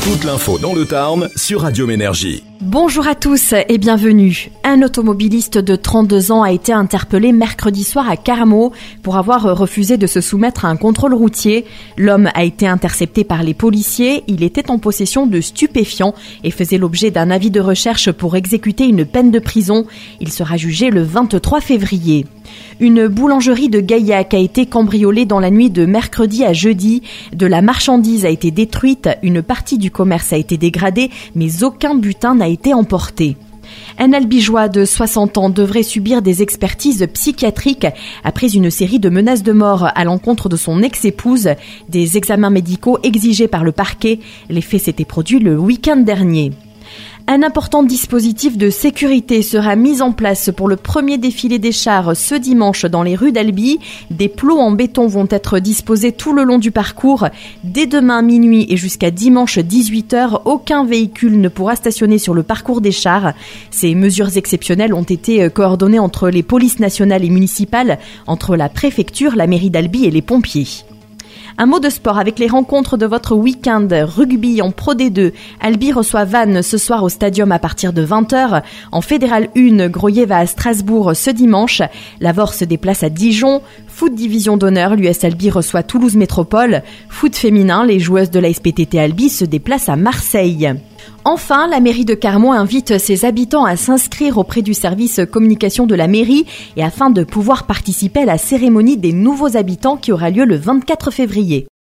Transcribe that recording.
Toute l'info dans le Tarn sur Radio Ménergie. Bonjour à tous et bienvenue. Un automobiliste de 32 ans a été interpellé mercredi soir à Carmaux pour avoir refusé de se soumettre à un contrôle routier. L'homme a été intercepté par les policiers. Il était en possession de stupéfiants et faisait l'objet d'un avis de recherche pour exécuter une peine de prison. Il sera jugé le 23 février. Une boulangerie de Gaillac a été cambriolée dans la nuit de mercredi à jeudi. De la marchandise a été détruite, une partie du commerce a été dégradée, mais aucun butin n'a été emporté. Un Albigeois de 60 ans devrait subir des expertises psychiatriques après une série de menaces de mort à l'encontre de son ex-épouse. Des examens médicaux exigés par le parquet. Les faits s'étaient produits le week-end dernier. Un important dispositif de sécurité sera mis en place pour le premier défilé des chars ce dimanche dans les rues d'Albi. Des plots en béton vont être disposés tout le long du parcours. Dès demain minuit et jusqu'à dimanche 18h, aucun véhicule ne pourra stationner sur le parcours des chars. Ces mesures exceptionnelles ont été coordonnées entre les polices nationales et municipales, entre la préfecture, la mairie d'Albi et les pompiers. Un mot de sport avec les rencontres de votre week-end. Rugby en Pro D2. Albi reçoit Vannes ce soir au stadium à partir de 20h. En Fédéral 1, Groyer va à Strasbourg ce dimanche. Lavore se déplace à Dijon. Foot division d'honneur, l'US Albi reçoit Toulouse Métropole. Foot féminin, les joueuses de la SPTT Albi se déplacent à Marseille. Enfin, la mairie de Carmaux invite ses habitants à s'inscrire auprès du service communication de la mairie et afin de pouvoir participer à la cérémonie des nouveaux habitants qui aura lieu le 24 février.